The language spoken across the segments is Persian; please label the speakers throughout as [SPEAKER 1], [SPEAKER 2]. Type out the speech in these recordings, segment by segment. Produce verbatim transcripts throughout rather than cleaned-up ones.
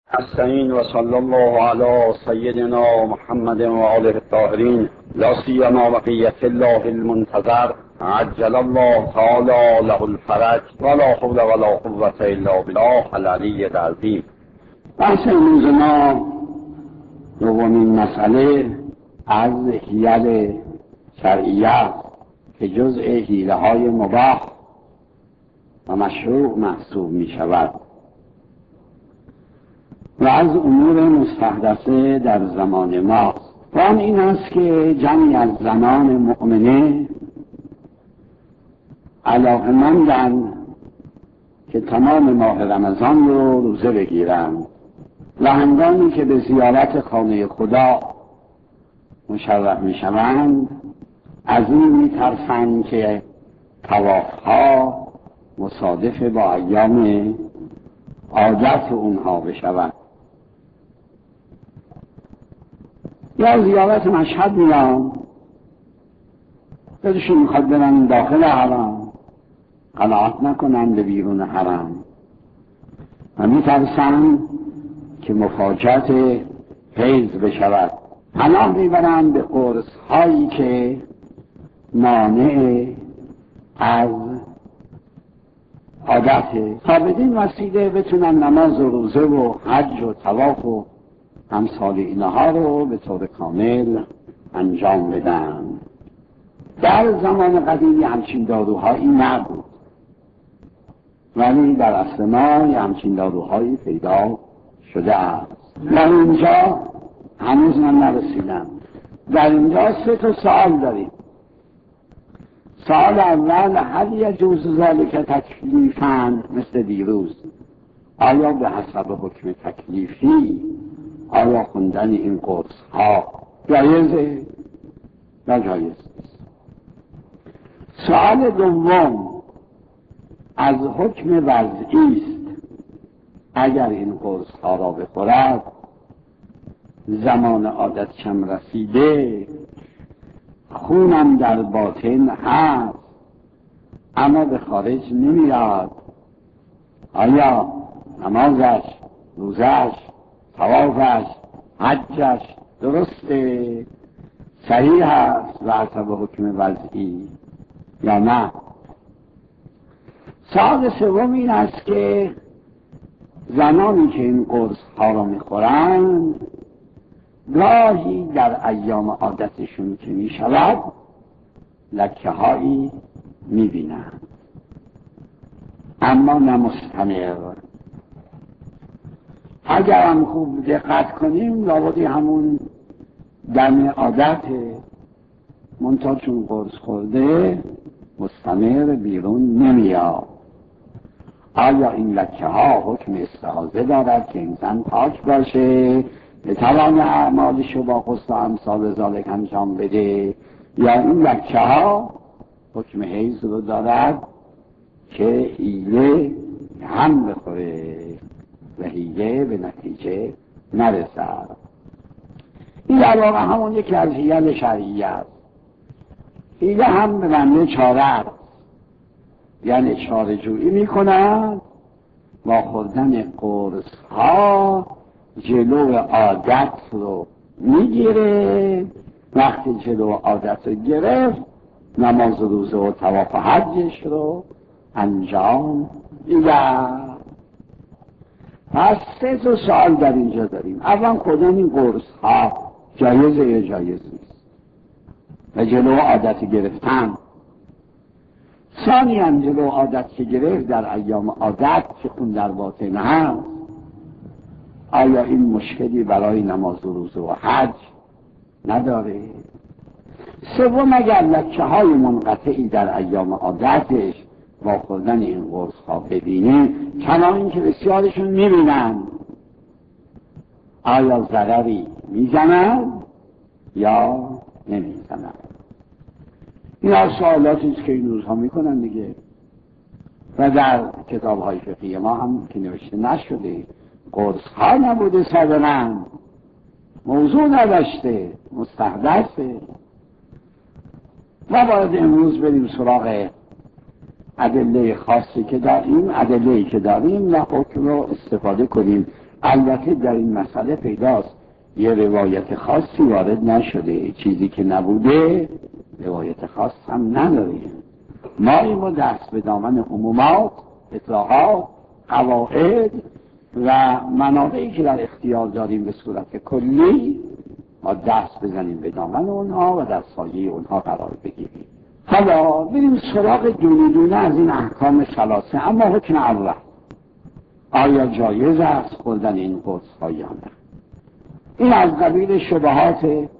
[SPEAKER 1] استعین و صلی الله علی سیدنا محمد و آله الطاهرین لا سیما بقیت الله المنتظر عجل الله تعالی له الفرج ولا حول ولا قوة الا بالله العلی العظیم. بحث امروز ما دومین مسئله از حیل شرعیه که جزء حیله های مباح و مشروع محسوب می شود و از امور مستحدثه در زمان ما. و آن این است که جمعی از زنان مؤمنه علاقه‌مندند که تمام ماه رمضان رو روزه بگیرند و هنگامی که به زیارت خانه خدا مشرف می شوند از این می ترسند که طواف‌ها مصادف با ایام عادت اونها بشود. یا زیارت مشهد میان دلشون میخواد برن داخل حرم، قناعت نکنن به بیرون حرم و میترسن که مفاجات حیض بشود. پناه میبرن به قرص هایی که مانع از عادت تا بدین وسیله بتونن نماز و روزه و حج و طواف و امثال اینها رو به طور کامل انجام بدن. در زمان قدیمی همچین داروهایی نبود، ولی در اصل ما همچین داروهایی پیدا شده است. در اینجا هنوز من نرسیدم. در اینجا سه تا سوال داریم. سوال اول، هل یجوز ذلک تکلیفاً مثل دیروز؟ آیا به حسب حکم تکلیفی آیا خوندن این قرص ها جایزه یا جایز نیست؟ سوال دوم، از حکم وضعی است. اگر این قرص ها را بخورد زمان عادت کم رسیده، خونم در باطن هست اما به خارج نمیاد، آیا نمازش، روزش، طوافش، حجش درسته، صحیح است و حسب حکم وضعی یا نه؟ سوال سوم این است که زنانی که این قرص ها را میخورند گاهی در ایام عادتشون که می شود لکه هایی می بینند اما نه مستمر. اگر هم خوب دقت کنیم لابدی همون دم عادت منتها چون قرص خورده مستمر بیرون نمیاد. آیا این لکه ها حکم استحاضه دارد که انسان پاک باشه بتوان اعمالشو با غسل و امثال ذالک انجام بده، یا این لکه ها حکم حیض رو دارد که حیله هم بخوره و حیله به نتیجه نرسد؟ این در واقع همون یکی از حیل شرعیه است. حیله هم به معنی چاره است، یعنی چاره جویی میکنند با خوردن قرص ها جلو عادت رو میگیره. وقتی جلو عادت رو گرفت نماز روزه و طواف حجش رو انجام میده. پس سه تا سوال در اینجا داریم. اول خوردن این قرص ها جایزه یا جایز نیست و جلو عادت گرفتن. ثانیاً جلو عادت که گرفت در ایام عادت که خون در باطن هست آیا این مشکلی برای نماز و روزه و حج نداره؟ سوم، اگر لکه های منقطعی در ایام عادتش با خوردن این قرص ها ببینه، چنان این که بسیارشون میبینن، آیا ضرری میزنن یا نمیزنن؟ این ها سوالاتی است که این روزها میکنن دیگه و در کتاب های فقهی ما هم که نوشته نشده. قرص ها نبوده صدرن، موضوع نداشته، مستحدثه. و باید امروز بریم سراغ ادله خاصی که داریم، ادله‌ای که داریم و حکم رو استفاده کنیم البته در این مسئله پیداست یه روایت خاصی وارد نشده، چیزی که نبوده روایت خاص هم نداریم. ما این دست به دامن عمومات، اطلاقات، قواعد و منابعی که در اختیار داریم به صورت کلی ما دست بزنیم به دامن اونها و در سایه اونها قرار بگیریم. حالا بریم سراغ دونه دونه از این احکام ثلاثه. اما حکم اول، آیا جایز است خوردن این قرص یا نه؟ این از قبیل شبهات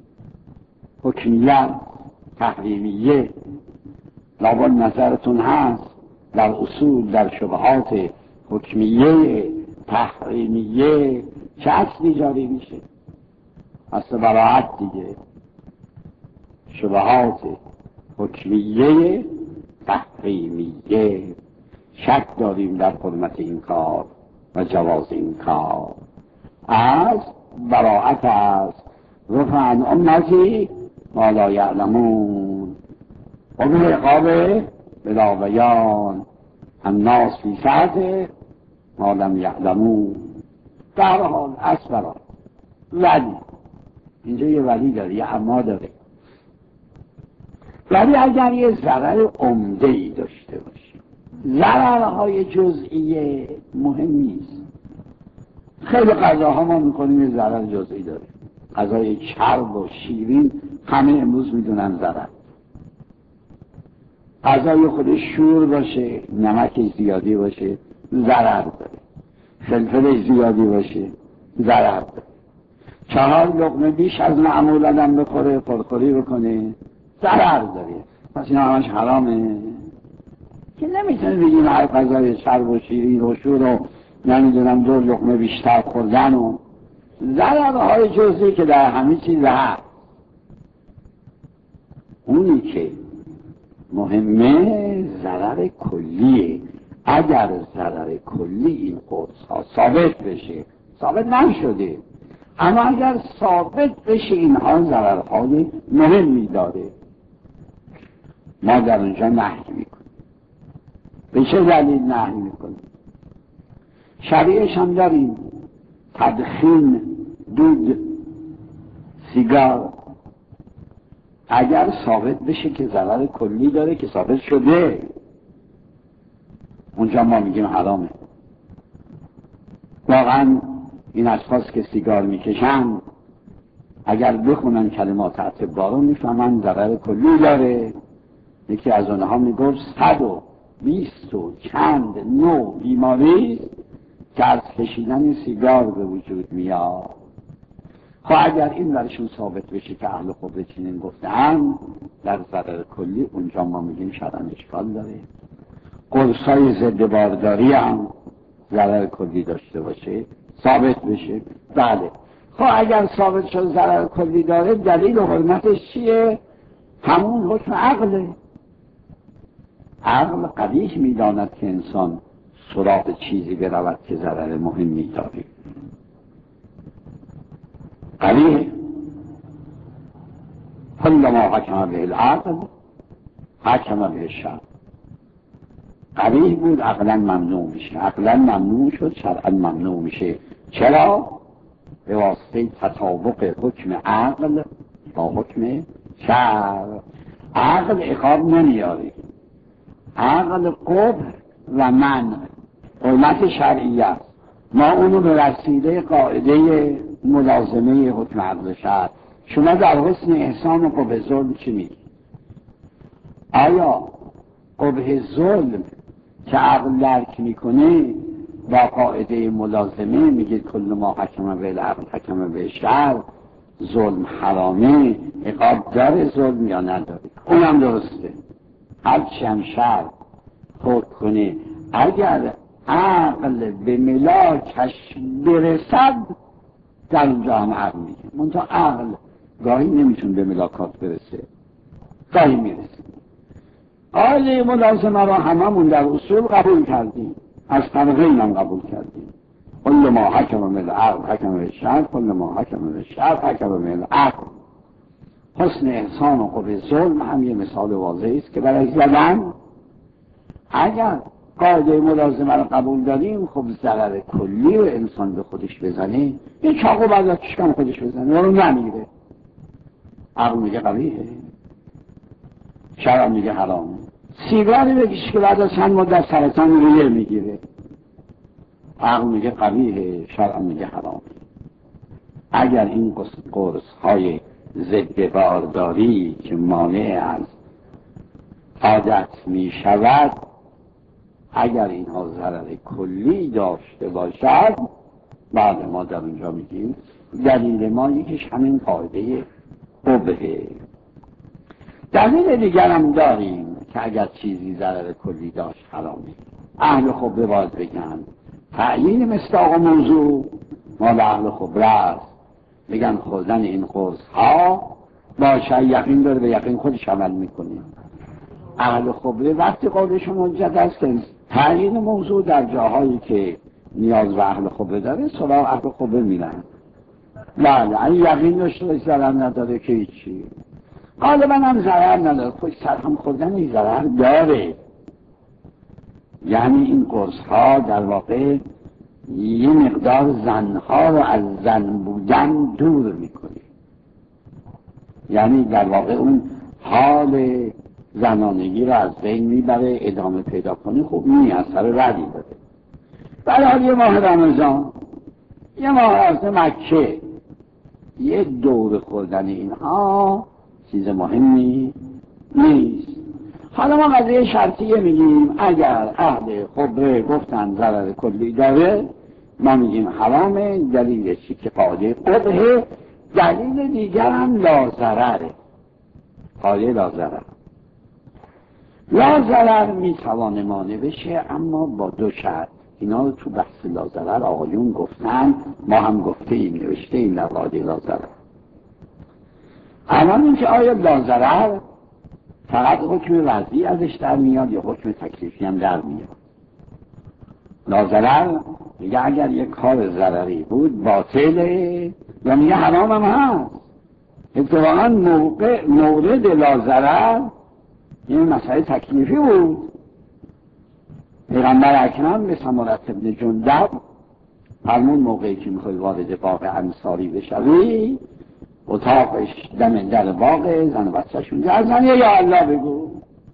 [SPEAKER 1] حکمیت تحریمیه. لابد نظرتون هست در اصول، در شبهات حکمیه تحریمیه چه اصلی جاری میشه؟ اصل براعت دیگه. شبهات حکمیه تحریمیه، شک داریم در حرمت این کار و جواز این کار. از براعت است رفع عن امتی ما لا یعلمون و به عقاب بلا بیان الناس فی سعته ما لم یعلمون. در حال از براعت ولی اینجا یه ولی داره، یه اما داره. ولی اگر یه ضرر عمده‌ای داشته باشه، ضررهای جزئیه مهم نیست. خیلی غذاها ما میکنیم یه ضرر جزئی داره. غذای چرب و شیرین همه امروز میدونن ضرر. غذای خودش شور باشه، نمک زیادی باشه، ضرر داره. فلفل زیادی باشه، ضرر داره. چهار لقمه بیش از معمول آدم بخوره، پرخوری بکنه، ضرر داره. پس این همش حرامه که نمیتونه بگیم هر غذای چرب و شیرین و شور و نمیدونم دو لقمه بیشتر خوردن و ضررهای جزئی که در همه چیز هست. اونی که مهمه ضرر کلیه. اگر ضرر کلی این قرص ها ثابت بشه، ثابت نشده، اما اگر ثابت بشه اینها ضررهای مهمی داره، ما در اونجا نهی میکنیم. به چه دلیل نهی میکنیم؟ شریعش هم داریم. تدخین، دود، سیگار، اگر ثابت بشه که ضرر کلی داره که ثابت شده، اونجا ما میگیم حرامه. واقعا این اشخاص که سیگار میکشن اگر بخونن کلمات اطباء رو میفهمن ضرر کلی داره. یکی از اونها میگفت صد و بیست و چند نوع بیماری که از کشیدن سیگار به وجود میاد. خب اگر این برشون ثابت بشه که اهل خبر چنین گفتن در ضرر کلی، اونجا ما میگیم شرعاً اشکال داره. قرصای ضد بارداری هم ضرر کلی داشته باشه، ثابت بشه، بله. خب اگر ثابت شد ضرر کلی داره، دلیل حرمتش چیه؟ همون حکم عقله. عقل قبیح میداند که انسان سراغ چیزی برود که ضرر مهمی داره. قبیح. کل ما حکم به العقل حکم به الشرع. قبیح بود، عقلا ممنوع میشه. عقلا ممنوع شد، شرعا ممنوع میشه. چرا؟ به واسطه تطابق حکم عقل با حکم شرع. عقل عقاب نمیاره. عقل قبح و منع حرمت شرعی است. ما اونو به وسیله قاعده ملازمه حکم عقل شرع. شما در حسن احسان و قبح ظلم چی میگی؟ آیا قبح ظلم که عقل درک میکنه با قاعده ملازمه میگید کل ما حکم به العقل حکم به شرع، ظلم حرامه، عقاب داره ظلم یا نداره؟ اونم درسته. هرچی هم شرع حکم کنه، اگر عقل به ملاکش برسد در اونجا هم عقل میگه. منتها عقل گاهی نمیتون به ملاکات برسه، گاهی میرسه. قاعده ملازمه را هممون در اصول قبول کردیم، از طرفین هم قبول کردیم. کل ما حکم به العقل حکم به الشرع، کل ما حکم به الشرع حکم به العقل. حسن احسان و قبح ظلم هم یه مثال واضحی است که برای زدن اگر قاعده ملازمه رو قبول داریم، خب ضرر کلی رو انسان به خودش بزنه، یه چاقو بعد از چشم خودش بزنه اونو نمیره، عقل میگه قبیحه، شرع میگه حرامه. سیگاری بکش که بعد از چند مدت سرطان ریه میگیره، عقل میگه قبیحه، شرع میگه حرامه. اگر این قرص های ضد بارداری که مانع از عادت می شود، اگر اینها ضرر کلی داشته باشد، بعد ما در اونجا میگیم دلیل ما یکیش همین قاعده قبحه. دلیل دیگر هم داریم که اگر چیزی ضرر کلی داشت حرامه. اهل خبره باید بگن تعیین مصداق موضوع مال اهل خبره است، بگن خوردن این قرص ها باشه یقین داره، به یقین خودش عمل میکنه. اهل خبره وقتی قولشون حجت است تعیین موضوع در جاهایی که نیاز به اهل خبره داره سراغ اهل خبره میرن. بله اگه یقین داشته باشه ضرر نداره که هیچی، غالبا هم ضرر نداره، خوش سرهم خوردن این ضرر داره. یعنی این قرص ها در واقع یه مقدار زنها رو از زن بودن دور میکنه، یعنی در واقع اون حال زنانگی رو از بین میبره، ادامه پیدا کنی خوب نی، اثر ردی داره. برای یه ماه رمضان، یه ماه از مکه، یه دور خوردن اینها چیز مهمی نیست. حالا ما قضیه شرطیه میگیم اگر اهل خبره گفتن ضرر کلی داره ما میگیم حرامه، دلیل چی که قاعده قبحه. دلیل دیگر هم لازرره، قاعده لازرر. لازرر میتوانه مانع بشه اما با دو شرط. اینا رو تو بحث لازرر آقایون گفتن، ما هم گفته ایم نوشته ایم در قاعده لازرر. الان این که آیا لازرر فقط حکم وضعی ازش در میاد یا حکم تکلیفی هم در میاد؟ لازرر میگه اگر یک کار ضرری بود باطله یا میگه حرام هم هست. اتفاقا موقع مورد لازرر این مسئله تکلیفی بود. پیغمبر اکرم به سمرة بن جندب فرمود موقعی که میخوای وارد باغ انصاری بشوی اتاقش دم در باغ، زن و بچه‌شون زن یا الله بگو،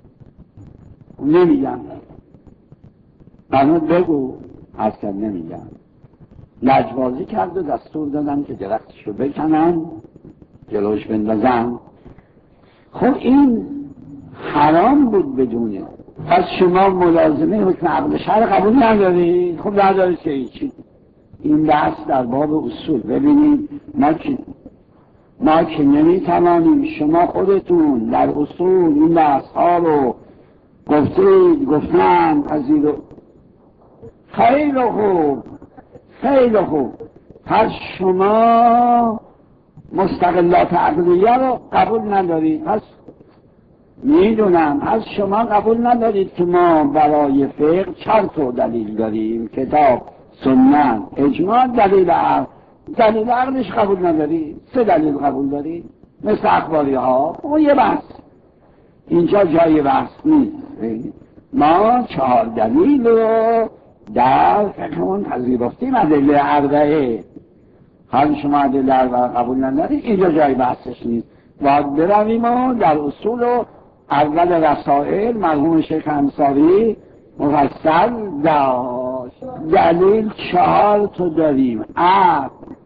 [SPEAKER 1] نمیگن. فرمود بگو، از کن نمیگن. لجبازی کرد و دستور دادن که درختشو بکنن جلوش بندازن. خب این حرام بود بدونه. پس شما ملازمه حکم عقل شرع قبول ندارید؟ خب ندارید که هیچی. این بحث در باب اصول. ببینید ما که ما که نمیتوانیم، شما خودتون در اصول این بحث ها رو گفتید، گفتن پذیر، خیلی خوب خیلی خوب. پس شما مستقلات عقلیه رو قبول ندارید. پس میدونم از شما قبول ندارید که ما برای فقه چند تا دلیل داریم، کتاب، سنت، اجماع، دلیل عقل. دلیل عقلش قبول ندارید، سه دلیل قبول دارید مثل اخباری ها. اون یه بحث، اینجا جای بحث نیست. ما چهار دلیل رو در فقهمون پذیرفتیم، ادله اربعه. حال شما ادله اربعه قبول ندارید، اینجا جای بحثش نیست. باید برویم و در اصول و اول رسائل مرحوم شیخ انصاری مفصل داشت. دلیل چهار تا داریم. عقل،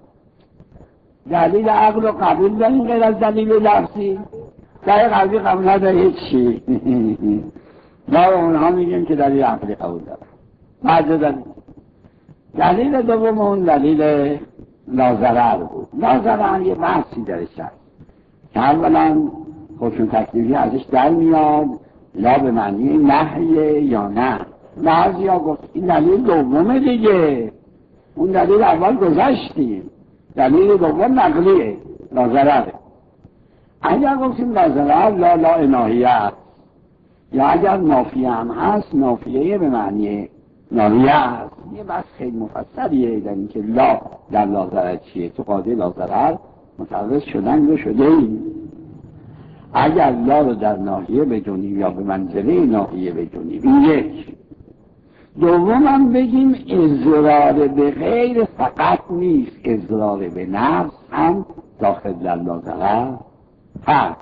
[SPEAKER 1] دلیل عقل رو قبول داریم غیر از دلیل لفظی؟ دلیل قلبی قبول ندارید چی؟ ما اونها میگیم که دلیل عقلی قبول داریم. بعد دلیل دلیل دوم اون دلیل لازرر بود. لازرر یه بحثی درش هست که اولا حکم تکلیفی ازش در میاد، لا به معنی نهیه یا نه. بعضی ها گفت این دلیل دومه دیگه، اون دلیل اول گذشتیم، دلیل دوم نقلیه، لازرره. اگر گفتیم لازرر لا لا اناهیه است، یا اگر نافیه هم هست نافیه به معنی ناهیه است. یه بحث خیلی مفصلیه در این که لا در لازرر چیه. تو قاعده لازرر متعرض شدن رو شده ایم. اگر لا رو در ناحیه بجونیم یا به منزله ناحیه بجونیم، این یک. دومم بگیم اضرار به غیر فقط نیست، اضرار به نفس هم داخل در لاضرر هست.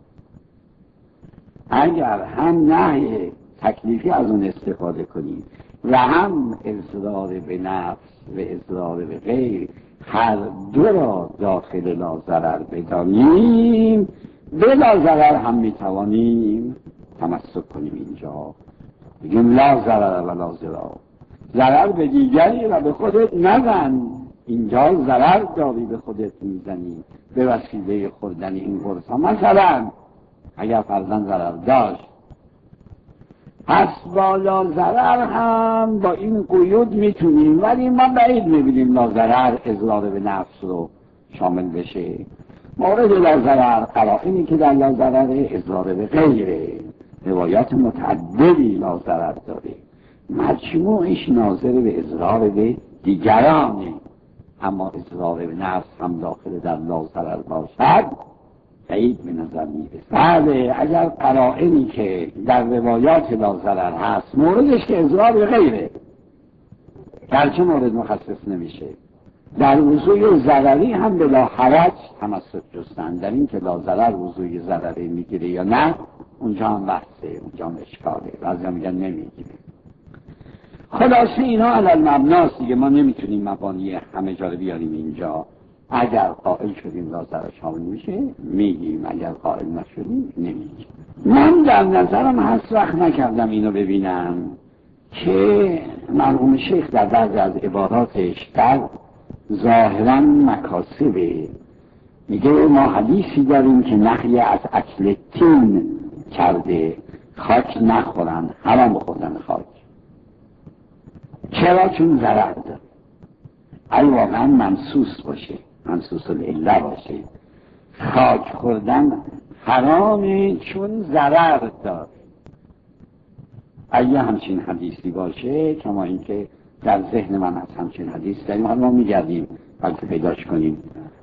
[SPEAKER 1] اگر هم نهی تکلیفی از اون استفاده کنیم و هم اضرار به نفس و اضرار به غیر هر دو را داخل لاضرر بدانیم، به لاضرر هم میتوانیم تمسک کنیم. اینجا بگیم لا ضرر و لا ضرار، ضرر به دیگری و به خودت نزن. اینجا ضرر داری به خودت میزنی به وسیله خوردن این قرص ها. مثلا اگر فرضاً ضرر داشت، پس با لا ضرر هم با این قیود میتونیم، ولی ما بعید میبینیم لا ضرر اضرار به نفس رو شامل بشه. مورد لا ضرر قرائنی که در لا ضرر اضرار به غیره، روایات متعددی لا ضرر داره، مجموعش ناظر به اضرار به دیگرانه. اما اضرار به نفس هم داخل در لا ضرر باشد بعید به نظر میرسه. بله، اگر قرائنی که در روایات لا ضرر هست موردش که اضرار به غیره، گرچه مورد مخصص نمیشه، در وضوی ضرری هم بلا حرج تمسک جستن. در این که لا ضرر وضوی ضرری میگیره یا نه، اونجا هم بحثه، اونجا هم اشکاله، بعضی هم میگن نمیگیره. خلاصه اینا علل مبناست دیگه، ما نمیتونیم مبانی همه جا رو بیاریم اینجا. اگر قائل شدیم لا ضرر شامل میشه میگیم، اگر قائل نشدیم نمیگیم. من در نظرم هست وقت نکردم اینو ببینم که مرحوم شیخ در بعضی از عباراتش در ظاهرا مکاسبه میگه ما حدیثی داریم که نهی از اکل تین کرده، خاک نخورن، حرام بخوردن خاک. چرا؟ چون ضرر داره. ای واقعا منصوص باشه، منصوص العله باشه، خاک خوردن حرامه چون ضرر داره. اگه همچین حدیثی باشه، کما اینکه در ذهن من از همچین حدیث داریم، حالا ما میگردیم بلکه پیداش کنیم.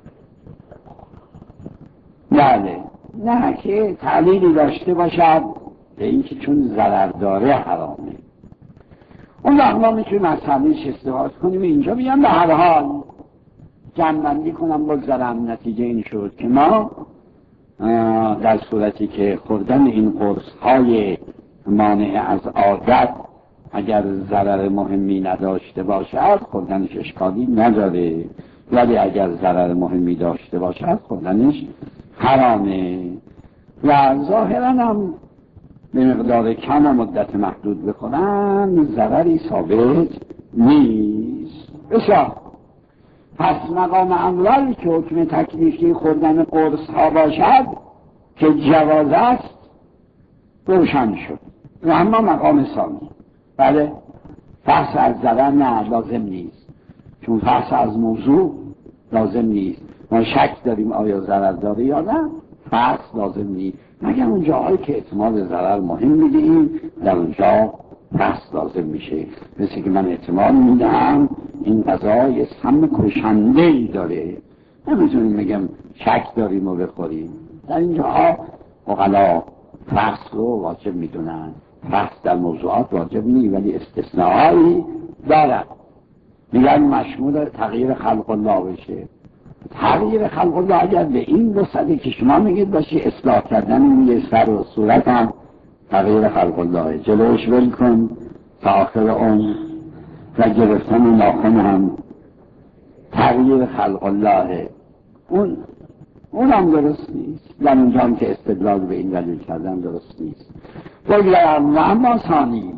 [SPEAKER 1] بله، نه که تعلیلی داشته باشد به اینکه چون ضرر داره حرامه. اون وقت ما میتونیم از حدیث استفاده کنیم. اینجا میگم به هر حال جمع‌بندی کنم بگذارم، نتیجه این شد که ما در صورتی که خوردن این قرص های مانع از عادت اگر ضرر مهمی نداشته باشد خوردنش اشکالی نداره، ولی اگر ضرر مهمی داشته باشد خوردنش حرامه و ظاهرا هم به مقدار کم و مدت محدود بخورن ضرری ثابت نیست. بسیار، پس مقام اول که حکم تکلیفی خوردن قرص ها باشد که جواز است روشن شد. و اما مقام ثانی، بله، فحص از ضرر نه لازم نیست، چون فحص از موضوع لازم نیست. ما شک داریم آیا ضرر داره یا نه، فحص لازم نیست، مگر اون جاهایی که احتمال ضرر مهم میدهیم در اونجا فحص لازم میشه. مثل که من احتمال میدهم این غذا یه سم کشنده ای داره، نمیتونیم بگم شک داریم و بخوریم. در اینجا عقلا فحص رو واجب میدونن. فحص در موضوعات واجب نیست ولی استثناءایی دارد. میگن مشمول تغییر خلق الله بشه. تغییر خلق الله اگر به این وسعتی که شما میگید باشه، اصلاح کردن این یه سر و صورت هم تغییر خلق الله، جلوش ول کن تا آخر اون و گرفتن ناخن هم تغییر خلق الله، اون اون هم درست نیست. در اونجا هم که استدلال به این دلیل کردن درست نیست. بگذارم و اما ثانی،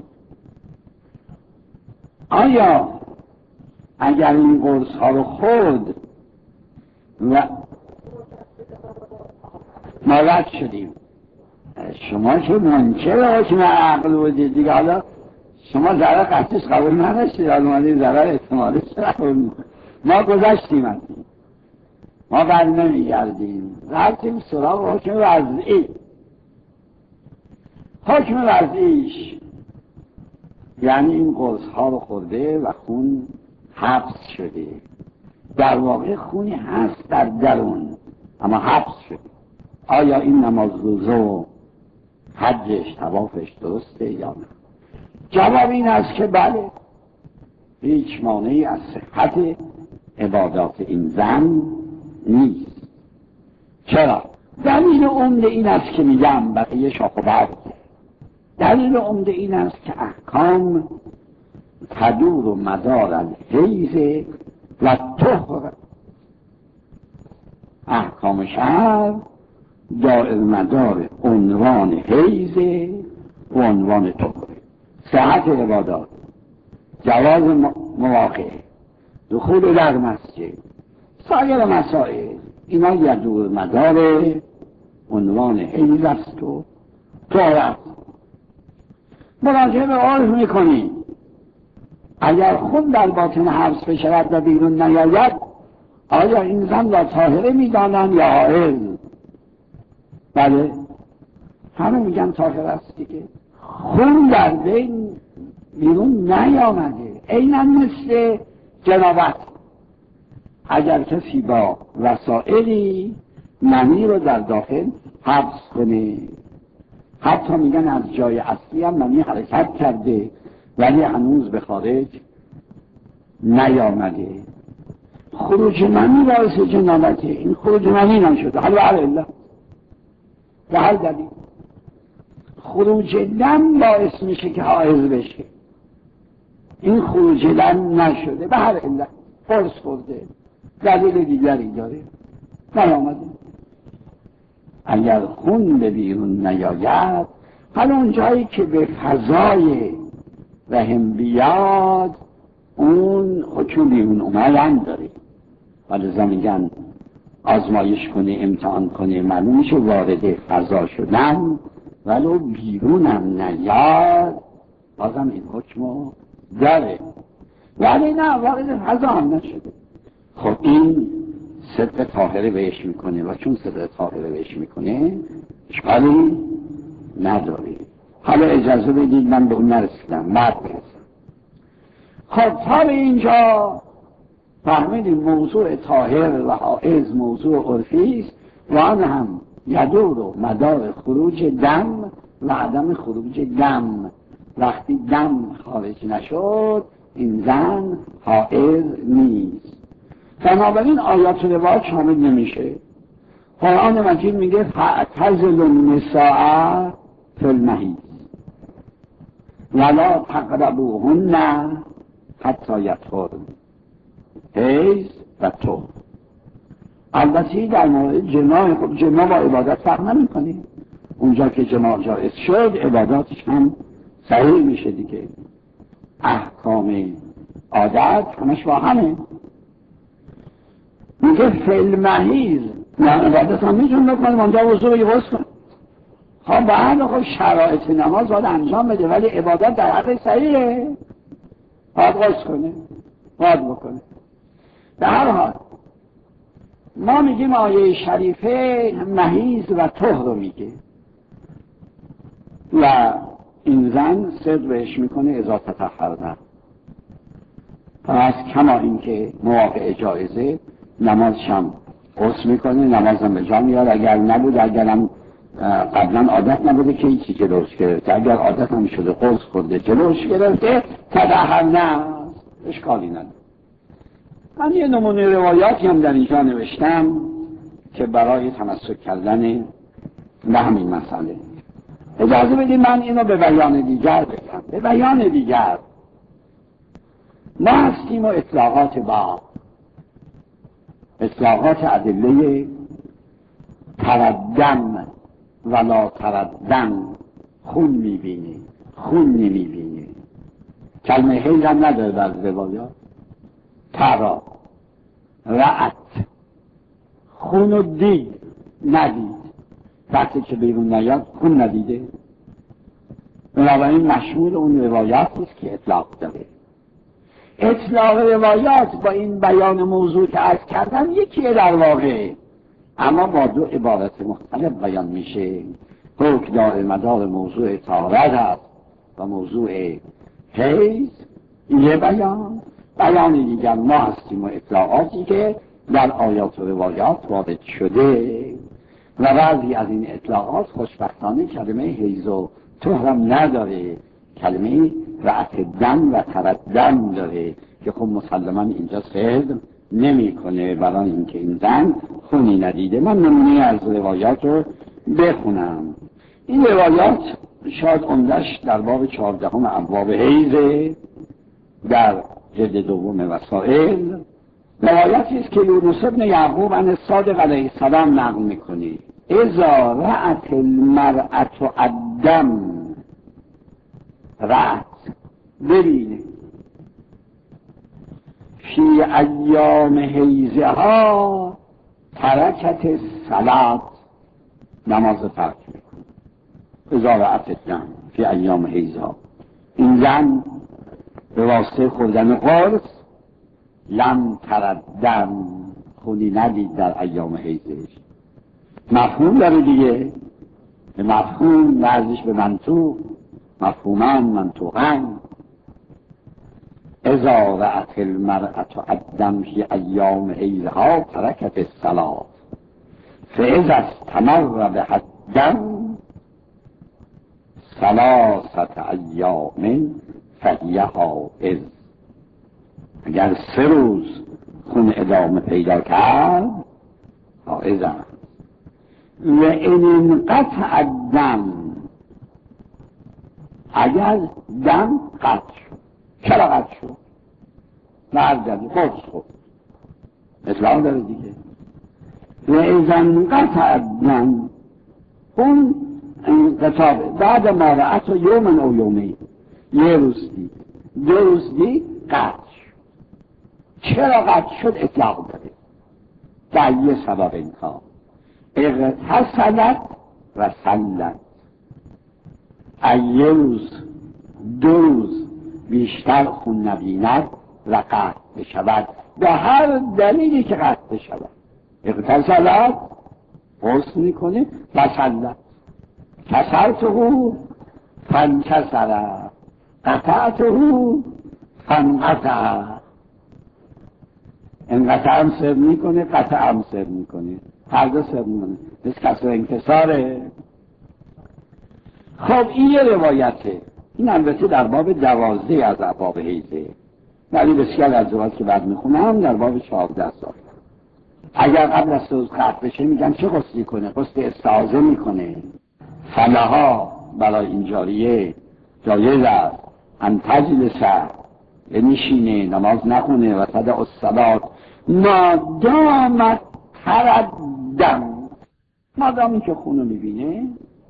[SPEAKER 1] آیا اگر این قرص ها رو خورد و ما رد شدیم، شما که منکر حکم عقل بودید دیگه، حالا شما ضرر قطعیش قبول نداشتید، حالا اومدید ضرر احتمالیش قبول، ما گذشتیم از این، ما بر نمیگردیم، رفتیم سراغ حکم وضعی. حکم وضعیش یعنی این قرص ها رو خورده و خون حبس شده، در واقع خونی هست در درون اما حبس شده. آیا این نماز روزه و حجش طوافش درسته یا نه؟ جواب این است که بله، هیچ مانعی از صحت عبادات این زن نیست. چرا؟ دلیل عمده این است که میگم بقیه شاخ و برگ. دلیل عمده این است که احکام تدور و مدار الحیض و طهر، احکام شرع دائر مدار عنوان حیض و عنوان طهر، صحت عبادات، جواز مواقع، دخول در مسجد، سایر مسائل، اینا یدور مدار عنوان حیض است و طهر است. مراجعه به عرف میکنیم، اگر خون در باطن حبس بشود و بیرون نیاید، آیا این زن را طاهره میدانند یا حائض؟ بله، همه میگن طاهره است دیگه. خون در بین بیرون نیامده، عیناً مثل جنابت. اگر کسی با وسائلی منی رو در داخل حبس کنه، حتی میگن از جای اصلی هم منی حرکت کرده ولی هنوز به خارج نیامده، خروج منی باعث جنابته، این خروج منی نشده. حالا الله به هر دلیل خروج دم باعث میشه که حائض بشه، این خروج دم نشده، به هر علت فرض خورده، دلیل دیگری داره نیامده. اگر خون به بیرون نیاید، حالا اون جایی که به فضای رحم بیاد اون خودشون بیرون اومدن داره، ولی زمینگن آزمایش کنه، امتحان کنه، معلوم میشه وارد فضا شدن، ولو بیرون هم نیاد بازم این حکمو داره، ولی نه وارد فضا هم نشده. خب این صدق طاهره بهش میکنه و چون صدق طاهره بهش میکنه اشکالی نداره. حالا اجازه بدید من به اون نرسیدم، بعد برسم. خب تا به اینجا فهمیدیم موضوع طاهر و حائض موضوع عرفی است و آن هم یدور و مدار خروج دم و عدم خروج دم. وقتی دم خارج نشد این زن حائض نیست. بنابراین آیات روایات شامل نمیشه. قرآن مجید میگه فاعتزلوا النساء فی المحیض ولا تقربوهن حتی یطهرن، حیض و طهر. البته در مورد جماع، خب جماع با عبادت فرق نمی‌کنه، اونجا که جماع جایز شد عباداتش هم صحیح میشه دیگه. احکام عادت همش با همه. میگه فی المحیض، نه عبادت هم میتونه بکنه، اونجا وضوء یغسل کنه. خب بعد خب شرایط نماز باید انجام بده، ولی عبادت در حق صحیحه، باید غسل کنه، باید بکنه. به هر حال ما میگیم آیه شریفه محیض و طهر رو میگه و این زن صدق بهش میکنه اذا تطهرن. پس کما این که مواقع جایزه نمازش هم غسل میکنه، نمازم به جا میاد. اگر نبود، اگرم قبلا عادت نبوده که هیچی جلوش گرفته، اگر عادت هم شده غسل خورده جلوش گرفته تطهرن، اشکالی نداره. من یه نمونه روایاتی هم در اینجا نوشتم که برای تمسک کردن به همین مسئله. اجازه بدید من اینو به بیان دیگر بگم. به بیان دیگر ما هستیم و اطلاقات با اطلاقات ادله تردم ولا تردم، خون میبینی خون نمیبینی. کلمه حیض هم نداره در روایات. ترا رأت، خون و دید، ندید. وقتی که بیرون نیاد خون ندیده. بنابراین مشمول اون روایات است که اطلاق داره. اطلاق روایات با این بیان موضوع که عرض کردم یکیه در واقع، اما با دو عبارت مختلف بیان میشه. حکم دار مدار موضوع طهارت است و موضوع حیض یه بیان. بیان دیگر ما هستیم و اطلاقاتی که در آیات و روایات وارد شده و بعضی از این اطلاقات خوشبختانه کلمه حیض و طهرم نداره، کلمه رأت دم و تردم داره که خب مسلما اینجا صدق نمی کنه، برای اینکه این زن خونی ندیده. من نمونه از روایات رو بخونم. این روایات شاید عمدش در باب چهاردهم ابواب حیض در جلد دوم وسائل روایتی است که یونس بن یعقوب عن الصادق علیه السلام نقل میکنه: اذا رأت المرأة الدم، رأت ببینه، فی ایام حیضها ترکت الصلاة، نماز ترک میکنه. اذا رأت الدم فی ایام حیضها، این زن به واسطه خوردن قرص لم تردم، خونی ندید در ایام حیضش. مفهوم داره دیگه، به مفهوم ورزش به منطوق، مفهومان منطوقن. اذا رأت المرأة الدم فی ایام حیضها ترکت الصلاة فاذا استمر بها الدم ثلاثة ایام فهی حائض. اگر سه روز خون ادامه پیدا کرد حائض است. و ان انقطع الدم، اگر دم قطع شد، چرا قطع شد؟ مرد قرص خود اطلاع داره دیگه. و اذا انقطع الدم، اون انقطاع بعد ما رأت یوم او یومی، یه روز دید، دو روز دید، قطع شد. چرا قطع شد؟ اطلاق داره. در یه سبب این کار اغتسلت و سلت، یه روز دو روز بیشتر خون نبیند و قطع بشود، به هر دلیلی که قطع بشود. اغتسلت غسل میکنه و سلت، کسرته فانکسر، قطعته فانقطع. انقطع هم سر میکنه، قطع هم سر میکنه، هر دو سر میکنه، بس کسر انکساره. خب این یه روایته. این البته در باب دوازده از ابواب حیضه، ولی بسیار از روایات که بعد میخونم در باب چهارده سال. اگر قبل از روز قطع بشه میگن چه غسلی کنه؟ غسل استعاذه میکنه. فلها، برای این جاریه جایز است ان تجلس، نشینه، نماز نخونه، و تدع الصلاة ما دامت تردم، مادامی که خونو میبینه،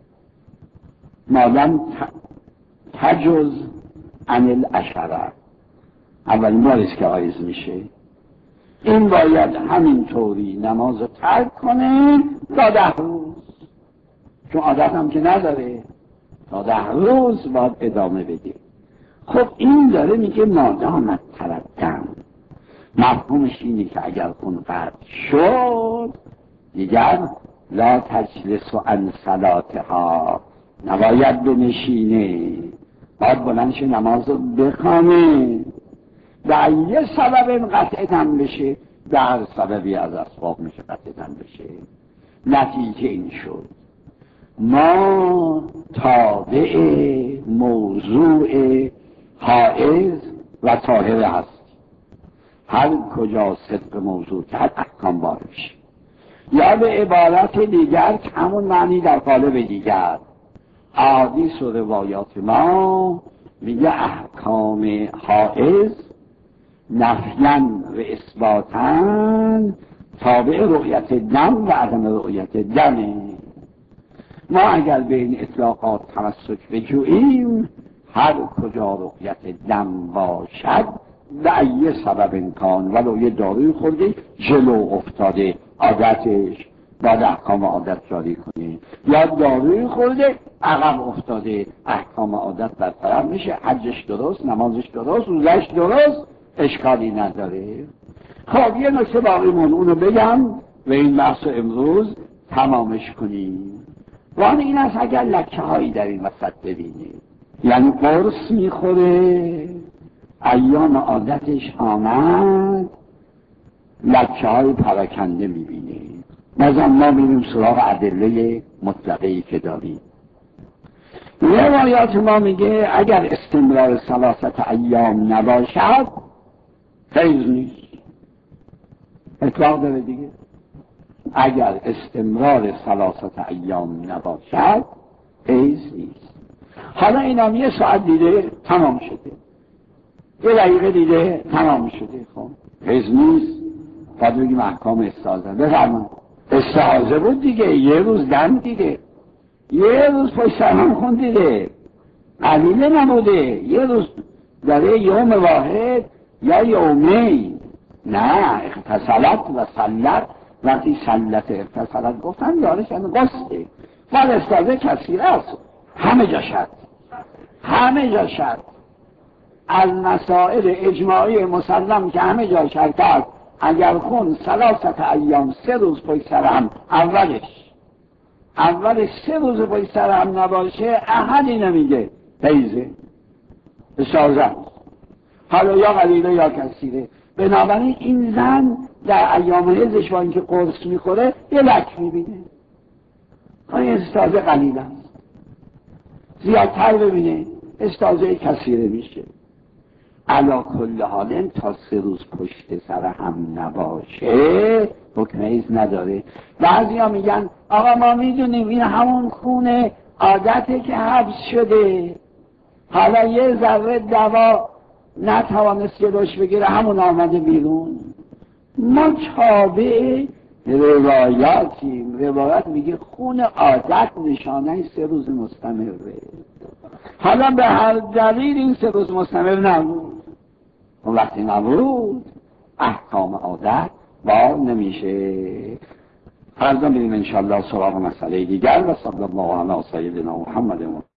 [SPEAKER 1] مادام تجز عن العشره، اول بارش که آیز میشه، این باید همینطوری نماز رو ترک کنه تا ده روز، چون عادت هم که نداره، تا ده روز باید ادامه بده. خب این داره میگه مادام تردم، مفهومش اینه که اگر خون قطع شد دیگر لا تجلس عن صلاتها، نباید بنشینه، باید بلندش نماز رو بخوانه. در یه سبب این قطعتن بشه، در سببی از اسباب میشه قطعتن بشه. نتیجه این شد ما تابع موضوع حائض و طاهره هست، هر کجا صدق موضوع کرد احکام وارد میشه. یا به عبارت دیگر همون معنی در قالب دیگر، حدیث و روایات ما میگه احکام حائض نفیاً و اثباتاً تابع رؤیت دم و عدم رؤیت دمه. ما اگر به این اطلاقات تمسک بجوییم، هر کجا رؤیت دم باشد به ای سبب امکان، ولو یه داروی خورده جلو افتاده عادتش بعد احکام عادت جاری کنه، یا داروی خورده عقب افتاده احکام عادت برطرف میشه، حجش درست، نمازش درست، روزش درست، اشکالی نداره. خب یه نکته باقی مون اونو بگم و این بحث امروز تمامش کنیم. وان این است اگر لکه هایی در این وسط ببینید، یعنی قرص میخوره، ایام عادتش آمد، لکه های پراکنده میبینه. نظام ما میریم سراغ ادله مطلقه‌ای که داریم. روایات ما میگه اگر استمرار ثلاثت ایام نباشد فیض نیست. اطلاق داره دیگه. اگر استمرار ثلاثت ایام نباشد فیض نیست. حالا اینم یه ساعت دیده تمام شده، یه دقیقه دیده تمام شده، خب فیض نیست. باید بگیم احکام استعاذه. بفرمایید استعاذه بود دیگه، یه روز دم دیده، یه روز پشت سر هم خون دیده، قلیله نبوده، یه روز داره یوم واحد یا یومین. نه اغتسلت و سلت، وقتی سلت اغتسلت گفتن یارش یعنی قصده. بعد استعاذه کثیره است، همه جا شد، همه جا شد. از مسائل اجماعی مسلم که همه جا شد است. اگر خون ثلاثت ایام سه روز پشت سر هم، اولش اولش سه روز پشت سر هم نباشه احدی نمیگه فیضه، استعاذه. حالا یا قلیله یا کثیره. بنابراین این زن در ایام حیضش با اینکه قرص میخوره یه لک میبینه، این استعاذه قلیله است. زیادتر ببینه استعاذه کثیره میشه. علا کل حال تا سه روز پشت سر هم نباشه حکم حیض نداره. بعضی ها میگن آقا ما میدونیم این همون خون عادته که حبس شده، حالا یه ذره دوا نتوانست جلوش بگیره همون آمده بیرون. ما تابع روایاتیم. روایات میگه خون عادت نشانه سه روز مستمره. حالا به هر دلیل این سه روز مستمر نبود، و وقتی نبود احکام عادت بار نمیشه. فردا میریم انشاءالله سراغ مسئله دیگر. و صلی الله علی سیدنا محمد.